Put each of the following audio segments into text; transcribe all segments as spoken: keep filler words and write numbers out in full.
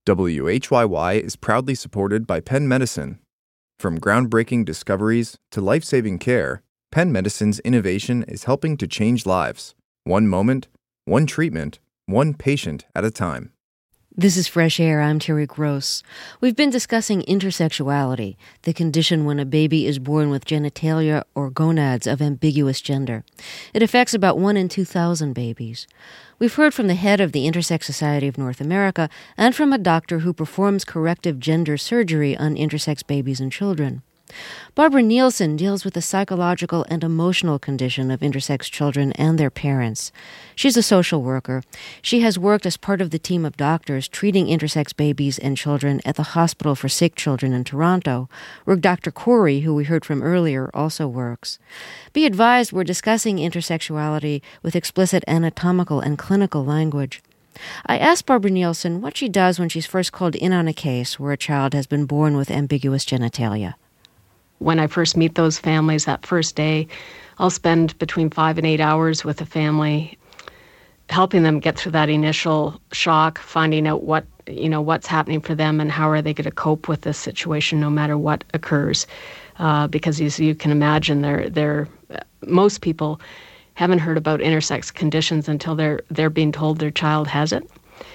W H Y Y is proudly supported by Penn Medicine. From groundbreaking discoveries to life-saving care, Penn Medicine's innovation is helping to change lives, one moment, one treatment, one patient at a time. This is Fresh Air. I'm Terry Gross. We've been discussing intersexuality, the condition when a baby is born with genitalia or gonads of ambiguous gender. It affects about one in two thousand babies. We've heard from the head of the Intersex Society of North America and from a doctor who performs corrective gender surgery on intersex babies and children. Barbara Nielsen deals with the psychological and emotional condition of intersex children and their parents. She's a social worker. She has worked as part of the team of doctors treating intersex babies and children at the Hospital for Sick Children in Toronto, where Doctor Corey, who we heard from earlier, also works. Be advised, we're discussing intersexuality with explicit anatomical and clinical language. I asked Barbara Nielsen what she does when she's first called in on a case where a child has been born with ambiguous genitalia. When I first meet those families that first day, I'll spend between five and eight hours with the family, helping them get through that initial shock, finding out what, you know, what's happening for them and how are they going to cope with this situation no matter what occurs. Uh, because as you can imagine, they're, they're, most people haven't heard about intersex conditions until they're, they're being told their child has it.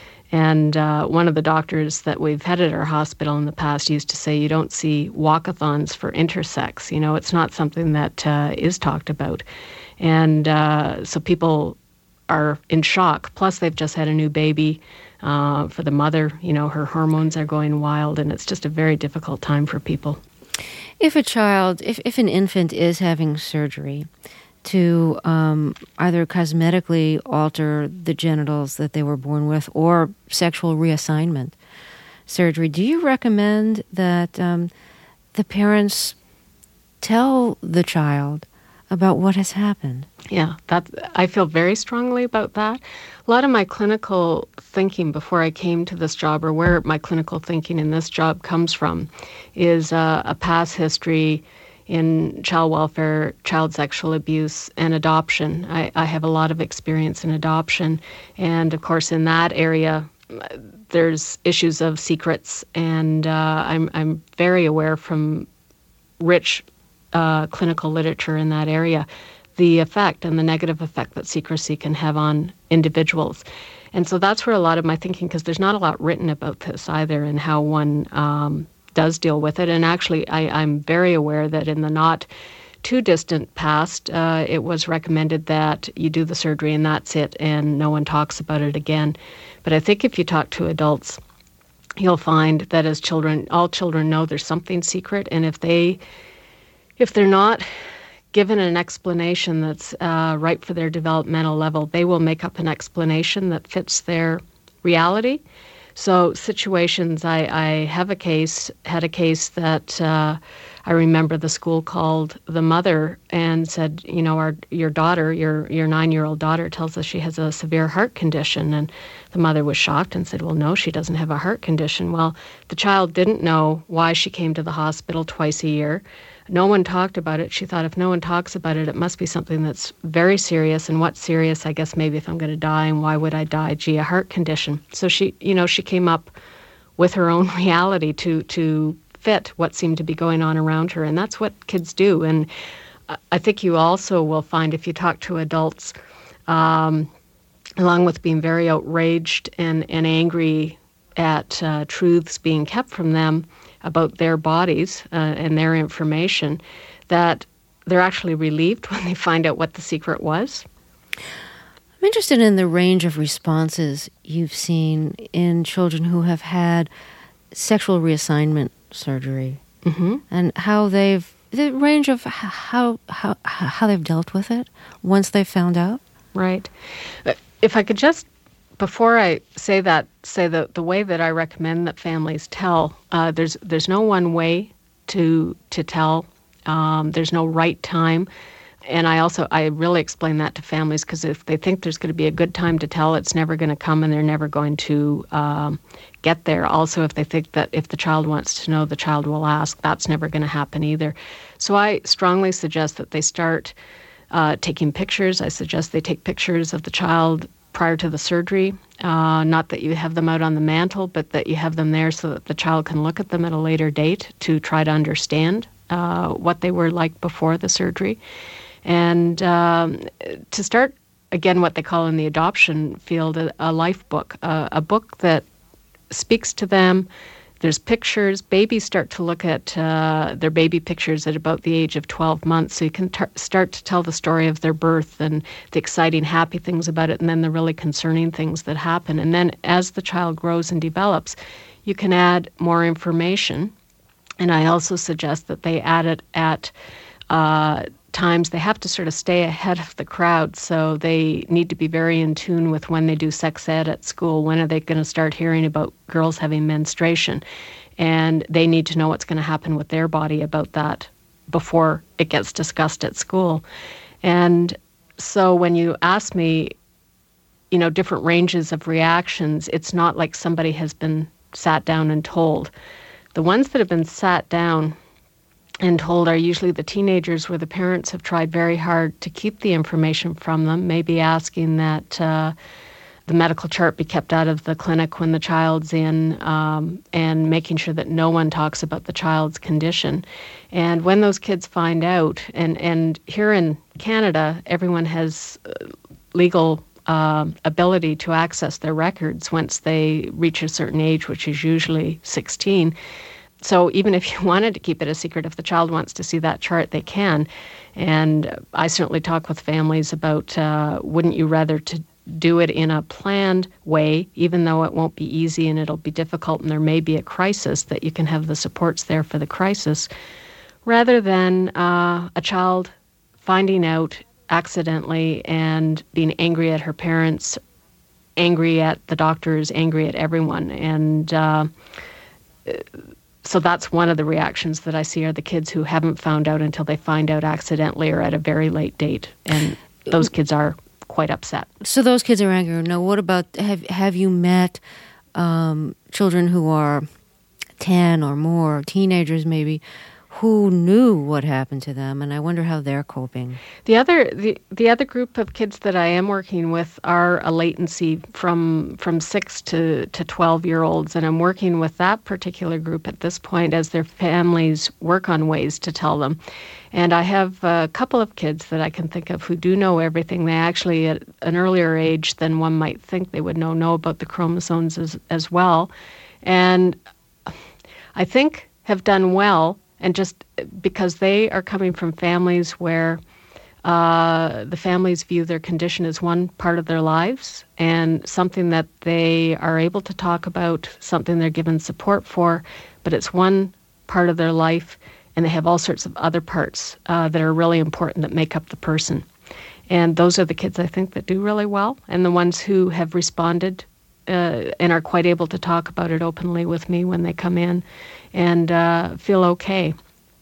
And uh, one of the doctors that we've had at our hospital in the past used to say, you don't see walkathons for intersex. You know, it's not something that uh, is talked about. And uh, so people are in shock. Plus, they've just had a new baby. Uh, for the mother, you know, her hormones are going wild, and it's just a very difficult time for people. If a child, if, if an infant is having surgery to um, either cosmetically alter the genitals that they were born with or sexual reassignment surgery, do you recommend that um, the parents tell the child about what has happened? Yeah, that I feel very strongly about that. A lot of my clinical thinking before I came to this job, or where my clinical thinking in this job comes from, is uh, a past history in child welfare, child sexual abuse, and adoption. I, I have a lot of experience in adoption. And of course, in that area, there's issues of secrets. And uh, I'm, I'm very aware from rich uh, clinical literature in that area, the effect and the negative effect that secrecy can have on individuals. And so that's where a lot of my thinking, because there's not a lot written about this either, and how one um, does deal with it. And actually, I, I'm very aware that in the not too distant past, uh, it was recommended that you do the surgery and that's it, and no one talks about it again. But I think if you talk to adults, you'll find that as children, all children know there's something secret, and if they, if they're not given an explanation that's uh, right for their developmental level, they will make up an explanation that fits their reality. So situations, I, I have a case, had a case that uh, I remember the school called the mother and said, you know, our your daughter, your your nine-year-old daughter tells us she has a severe heart condition. And the mother was shocked and said, well, no, she doesn't have a heart condition. Well, the child didn't know why she came to the hospital twice a year. No one talked about it. She thought, if no one talks about it, it must be something that's very serious. And what's serious? I guess maybe if I'm going to die, and why would I die? Gee, a heart condition. So she, you know, she came up with her own reality to to fit what seemed to be going on around her. And that's what kids do. And I think you also will find, if you talk to adults, um, along with being very outraged and, and angry at uh, truths being kept from them about their bodies uh, and their information, that they're actually relieved when they find out what the secret was. I'm interested in the range of responses you've seen in children who have had sexual reassignment surgery, mm-hmm. and how they've, the range of how, how, how they've dealt with it once they've found out. Right. If I could just, before I say that, say the, the way that I recommend that families tell, uh, there's there's no one way to to tell. Um, there's no right time. And I also, I really explain that to families, because if they think there's going to be a good time to tell, it's never going to come and they're never going to um, get there. Also, if they think that if the child wants to know, the child will ask, that's never going to happen either. So I strongly suggest that they start uh, taking pictures. I suggest they take pictures of the child prior to the surgery. Uh, not that you have them out on the mantle, but that you have them there so that the child can look at them at a later date to try to understand uh, what they were like before the surgery. And um, to start, again, what they call in the adoption field, a, a life book, uh, a book that speaks to them. There's pictures. Babies start to look at uh, their baby pictures at about the age of twelve months, so you can t- start to tell the story of their birth and the exciting, happy things about it, and then the really concerning things that happen. And then as the child grows and develops, you can add more information. And I also suggest that they add it at uh, times they have to sort of stay ahead of the crowd, so they need to be very in tune with when they do sex ed at school. When are they going to start hearing about girls having menstruation? And they need to know what's going to happen with their body about that before it gets discussed at school. And so when you ask me, you know, different ranges of reactions, it's not like somebody has been sat down and told. The ones that have been sat down and told are usually the teenagers where the parents have tried very hard to keep the information from them, maybe asking that uh, the medical chart be kept out of the clinic when the child's in, um, and making sure that no one talks about the child's condition. And when those kids find out, and, and here in Canada, everyone has legal uh, ability to access their records once they reach a certain age, which is usually sixteen. So even if you wanted to keep it a secret, if the child wants to see that chart, they can. And I certainly talk with families about uh, wouldn't you rather to do it in a planned way, even though it won't be easy and it'll be difficult and there may be a crisis, that you can have the supports there for the crisis, rather than uh, a child finding out accidentally and being angry at her parents, angry at the doctors, angry at everyone. And uh, So that's one of the reactions that I see are the kids who haven't found out until they find out accidentally or at a very late date. And those kids are quite upset. So those kids are angry. Now, what about, have have you met um, children who are ten or more, teenagers maybe, who knew what happened to them, and I wonder how they're coping? The other the, the other group of kids that I am working with are a latency from from six to, to twelve-year-olds, and I'm working with that particular group at this point as their families work on ways to tell them. And I have a couple of kids that I can think of who do know everything. They actually, at an earlier age than one might think they would know, know about the chromosomes as, as well. And I think have done well, and just because they are coming from families where uh, the families view their condition as one part of their lives and something that they are able to talk about, something they're given support for, but it's one part of their life, and they have all sorts of other parts uh, that are really important that make up the person. And those are the kids, I think, that do really well, and the ones who have responded uh, and are quite able to talk about it openly with me when they come in and uh, feel okay.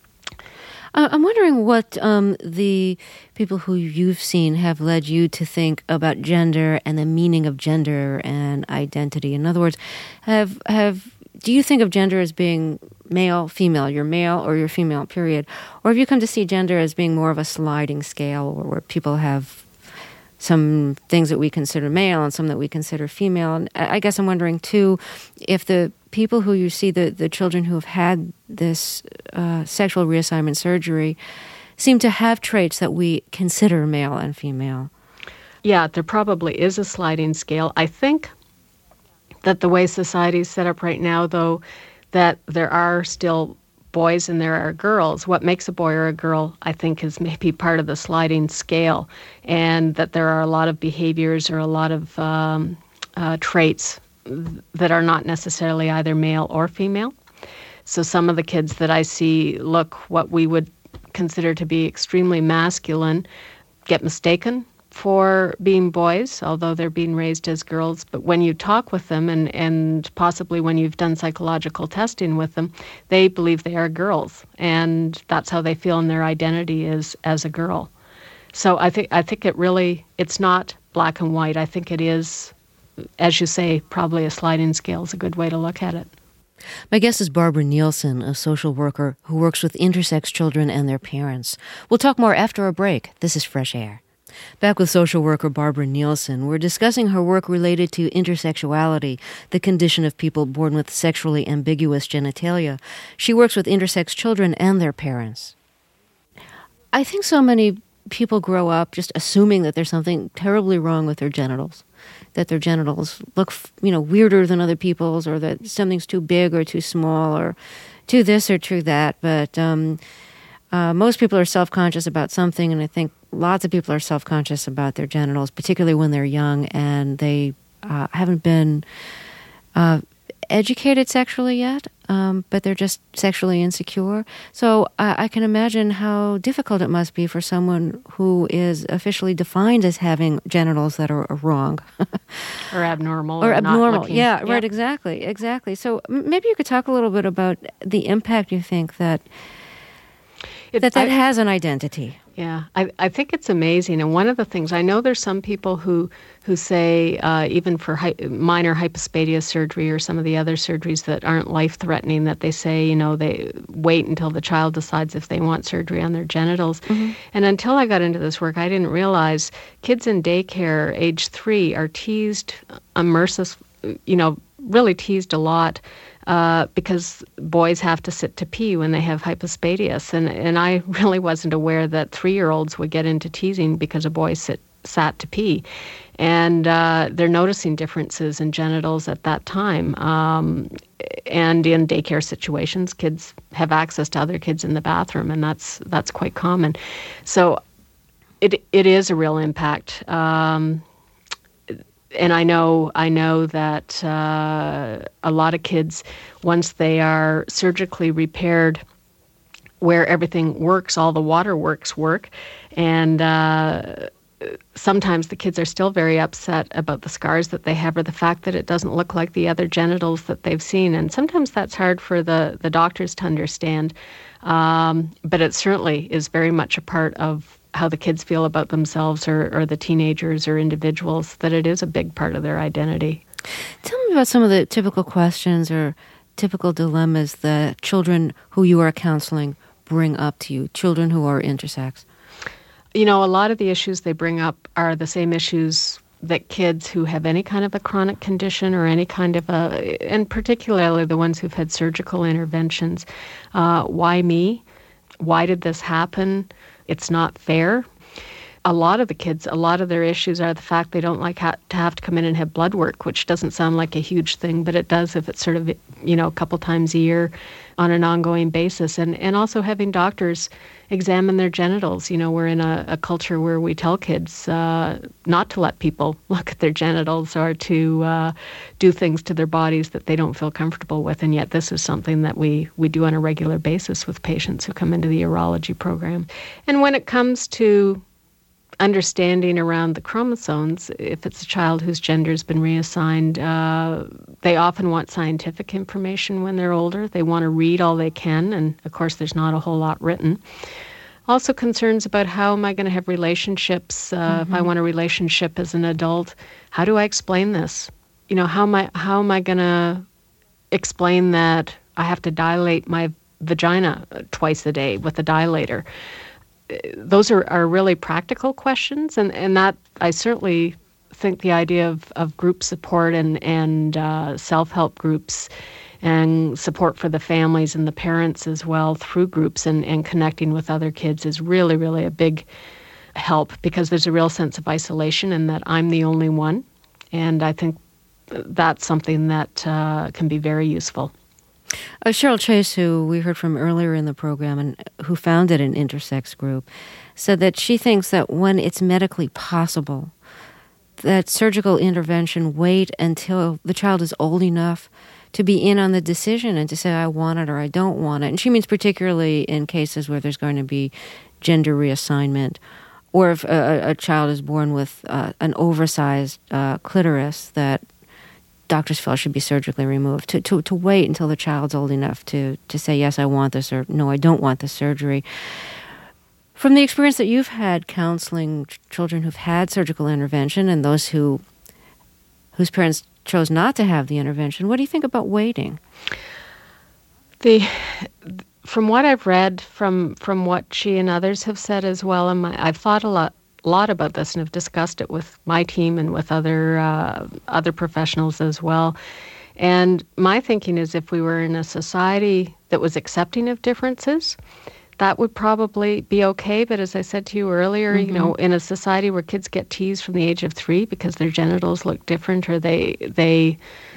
Uh, I'm wondering what um, the people who you've seen have led you to think about gender and the meaning of gender and identity. In other words, have have do you think of gender as being male, female, you're male or you're female, period? Or have you come to see gender as being more of a sliding scale where people have some things that we consider male and some that we consider female? And I guess I'm wondering, too, if the people who you see, the, the children who have had this uh, sexual reassignment surgery, seem to have traits that we consider male and female. Yeah, there probably is a sliding scale. I think that the way society is set up right now, though, that there are still boys and there are girls. What makes a boy or a girl, I think, is maybe part of the sliding scale, and that there are a lot of behaviors or a lot of um, uh, traits that are not necessarily either male or female. So some of the kids that I see look what we would consider to be extremely masculine, get mistaken for being boys, although they're being raised as girls. But when you talk with them, and, and possibly when you've done psychological testing with them, they believe they are girls, and that's how they feel, and their identity is as a girl. So I think I think it really, it's not black and white. I think it is, as you say, probably a sliding scale is a good way to look at it. My guest is Barbara Nielsen, a social worker who works with intersex children and their parents. We'll talk more after a break. This is Fresh Air. Back with social worker Barbara Nielsen, we're discussing her work related to intersexuality, the condition of people born with sexually ambiguous genitalia. She works with intersex children and their parents. I think so many people grow up just assuming that there's something terribly wrong with their genitals, that their genitals look, you know, weirder than other people's, or that something's too big or too small or too this or too that. But um, uh, most people are self-conscious about something, and I think lots of people are self-conscious about their genitals, particularly when they're young and they uh, haven't been uh, educated sexually yet, um, but they're just sexually insecure. So uh, I can imagine how difficult it must be for someone who is officially defined as having genitals that are, are wrong. Or abnormal. Or, or abnormal, not looking, yeah, yep. right, exactly, exactly. So m- maybe you could talk a little bit about the impact you think that It, that that I, has on identity. Yeah, I, I think it's amazing. And one of the things, I know there's some people who, who say, uh, even for hy- minor hypospadia surgery or some of the other surgeries that aren't life-threatening, that they say, you know, they wait until the child decides if they want surgery on their genitals. Mm-hmm. And until I got into this work, I didn't realize kids in daycare, age three, are teased, unmercif- you know, really teased a lot. Uh, because boys have to sit to pee when they have hypospadias. And, and I really wasn't aware that three-year-olds would get into teasing because a boy sit, sat to pee. And uh, they're noticing differences in genitals at that time. Um, and in daycare situations, kids have access to other kids in the bathroom, and that's that's quite common. So it it is a real impact. Um, And I know I know that uh, a lot of kids, once they are surgically repaired, where everything works, all the waterworks work, and uh, sometimes the kids are still very upset about the scars that they have or the fact that it doesn't look like the other genitals that they've seen. And sometimes that's hard for the, the doctors to understand, um, but it certainly is very much a part of how the kids feel about themselves, or, or the teenagers or individuals, that it is a big part of their identity. Tell me about some of the typical questions or typical dilemmas that children who you are counseling bring up to you, children who are intersex. You know, a lot of the issues they bring up are the same issues that kids who have any kind of a chronic condition or any kind of a, and particularly the ones who've had surgical interventions. Uh, why me? Why did this happen? It's not fair. A lot of the kids, a lot of their issues are the fact they don't like ha- to have to come in and have blood work, which doesn't sound like a huge thing, but it does if it's sort of, you know, a couple times a year on an ongoing basis. And, and also having doctors examine their genitals. You know, we're in a, a culture where we tell kids uh, not to let people look at their genitals or to uh, do things to their bodies that they don't feel comfortable with. And yet this is something that we, we do on a regular basis with patients who come into the urology program. And when it comes to understanding around the chromosomes, if it's a child whose gender's been reassigned, uh, they often want scientific information when they're older. They want to read all they can, and of course there's not a whole lot written. Also concerns about how am I going to have relationships, uh, mm-hmm. if I want a relationship as an adult, how do I explain this? You know, how am I, how am I going to explain that I have to dilate my vagina twice a day with a dilator? Those are, are really practical questions, and, and that I certainly think the idea of, of group support and, and uh, self-help groups and support for the families and the parents as well through groups and, and connecting with other kids is really, really a big help, because there's a real sense of isolation and that I'm the only one. And I think that's something that uh, can be very useful. Uh, Cheryl Chase, who we heard from earlier in the program and who founded an intersex group, said that she thinks that when it's medically possible, that surgical intervention wait until the child is old enough to be in on the decision and to say, I want it or I don't want it. And she means particularly in cases where there's going to be gender reassignment, or if a, a child is born with uh, an oversized uh, clitoris that doctors feel should be surgically removed, to, to, to wait until the child's old enough to, to say, yes, I want this, or no, I don't want the surgery. From the experience that you've had counseling ch- children who've had surgical intervention and those who whose parents chose not to have the intervention, what do you think about waiting? The from what I've read, from from what she and others have said as well, and my, I've thought a lot a lot about this and have discussed it with my team and with other uh, other professionals as well. And my thinking is if we were in a society that was accepting of differences, that would probably be okay. But as I said to you earlier, mm-hmm. you know, in a society where kids get teased from the age of three because their genitals look different or they they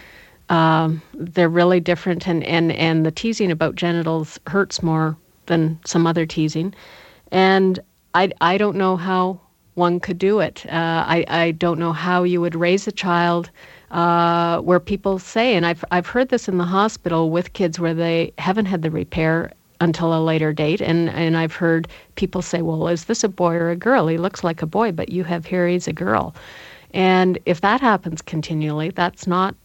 um, they're really different, and, and, and the teasing about genitals hurts more than some other teasing. And I, I don't know how one could do it. Uh, I, I don't know how you would raise a child uh, where people say, and I've, I've heard this in the hospital with kids where they haven't had the repair until a later date, and, and I've heard people say, well, is this a boy or a girl? He looks like a boy, but you have here, he's a girl. And if that happens continually, that's not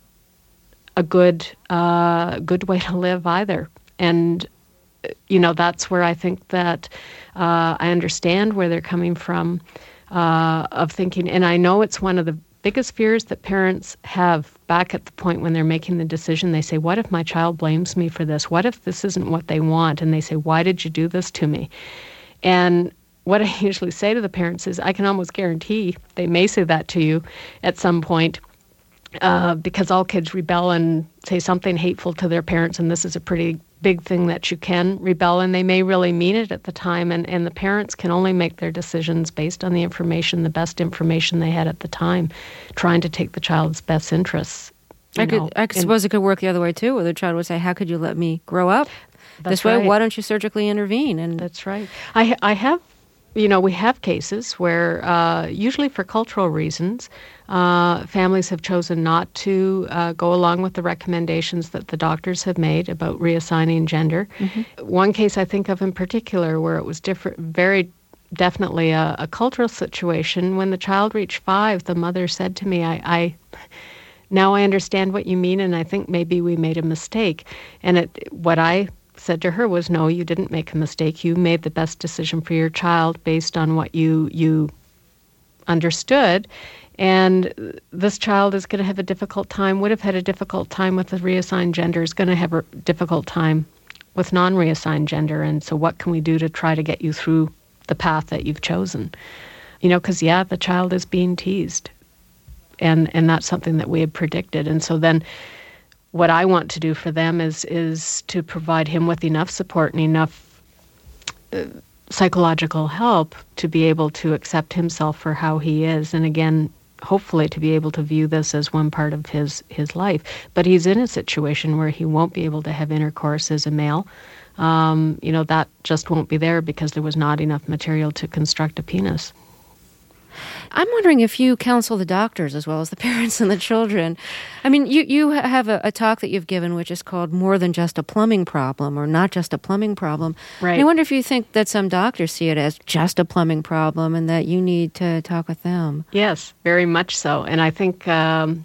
a good uh, good way to live either. And, you know, that's where I think that uh, I understand where they're coming from uh, of thinking, and I know it's one of the biggest fears that parents have back at the point when they're making the decision. They say, what if my child blames me for this? What if this isn't what they want? And they say, why did you do this to me? And what I usually say to the parents is, I can almost guarantee they may say that to you at some point, uh, because all kids rebel and say something hateful to their parents, and this is a pretty big thing that you can rebel, and they may really mean it at the time, and, and the parents can only make their decisions based on the information, the best information they had at the time, trying to take the child's best interests. I could, know, I could suppose it could work the other way too, where the child would say, how could you let me grow up this way? Right. Why don't you surgically intervene? And that's right. I, I have, you know, we have cases where, uh, usually for cultural reasons, uh, families have chosen not to uh, go along with the recommendations that the doctors have made about reassigning gender. Mm-hmm. One case I think of in particular where it was different, very definitely a, a cultural situation. When the child reached five, the mother said to me, I, I now I understand what you mean, and I think maybe we made a mistake. And it, what I said to her was, no, you didn't make a mistake. You made the best decision for your child based on what you you understood. And this child is going to have a difficult time, would have had a difficult time with the reassigned gender, is going to have a difficult time with non-reassigned gender. And so what can we do to try to get you through the path that you've chosen? You know, because, yeah, the child is being teased. And and that's something that we had predicted. And so then what I want to do for them is is to provide him with enough support and enough uh, psychological help to be able to accept himself for how he is. And again, hopefully to be able to view this as one part of his, his life. But he's in a situation where he won't be able to have intercourse as a male. Um, you know, that just won't be there because there was not enough material to construct a penis. I'm wondering if you counsel the doctors as well as the parents and the children. I mean, you, you have a, a talk that you've given which is called More Than Just a Plumbing Problem, or Not Just a Plumbing Problem. Right. And I wonder if you think that some doctors see it as just a plumbing problem and that you need to talk with them. Yes, very much so. And I think um,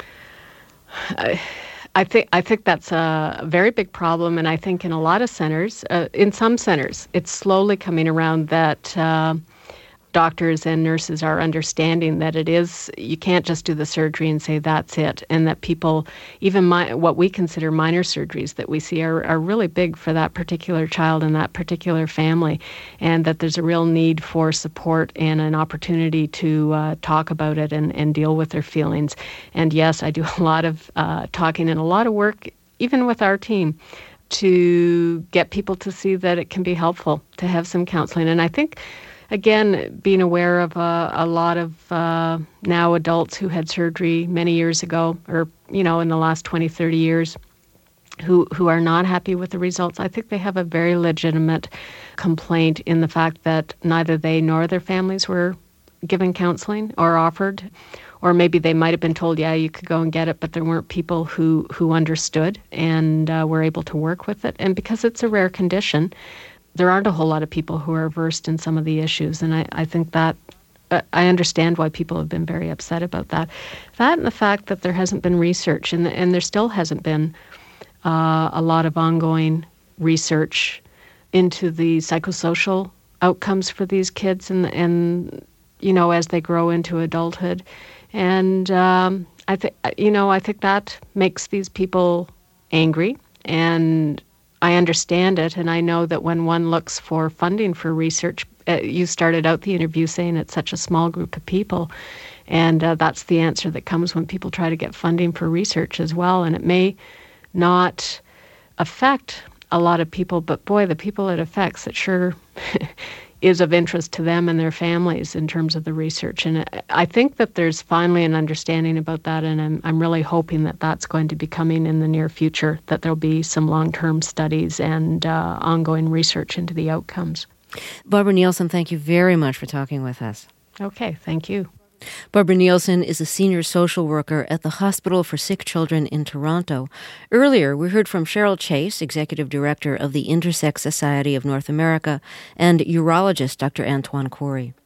I, I think I think that's a very big problem. And I think in a lot of centers, uh, in some centers, it's slowly coming around that Uh, doctors and nurses are understanding that it is, you can't just do the surgery and say that's it, and that people, even my, what we consider minor surgeries that we see are, are really big for that particular child and that particular family, and that there's a real need for support and an opportunity to uh, talk about it and, and deal with their feelings. And yes, I do a lot of uh, talking and a lot of work, even with our team, to get people to see that it can be helpful to have some counseling. And I think, again, being aware of uh, a lot of uh, now adults who had surgery many years ago, or, you know, in the last twenty, thirty years, who, who are not happy with the results, I think they have a very legitimate complaint in the fact that neither they nor their families were given counseling or offered, or maybe they might have been told, yeah, you could go and get it, but there weren't people who, who understood and uh, were able to work with it. And because it's a rare condition, there aren't a whole lot of people who are versed in some of the issues, and I, I think that, uh, I understand why people have been very upset about that. That and the fact that there hasn't been research, and, and there still hasn't been uh, a lot of ongoing research into the psychosocial outcomes for these kids and, and you know, as they grow into adulthood. And um, I think, you know, I think that makes these people angry, and I understand it, and I know that when one looks for funding for research, Uh, you started out the interview saying it's such a small group of people. And uh, that's the answer that comes when people try to get funding for research as well. And it may not affect a lot of people, but boy, the people it affects, it sure is of interest to them and their families in terms of the research. And I think that there's finally an understanding about that, and I'm, I'm really hoping that that's going to be coming in the near future, that there'll be some long-term studies and uh, ongoing research into the outcomes. Barbara Nielsen, thank you very much for talking with us. Okay, thank you. Barbara Nielsen is a senior social worker at the Hospital for Sick Children in Toronto. Earlier, we heard from Cheryl Chase, Executive Director of the Intersex Society of North America, and urologist Doctor Antoine Corey.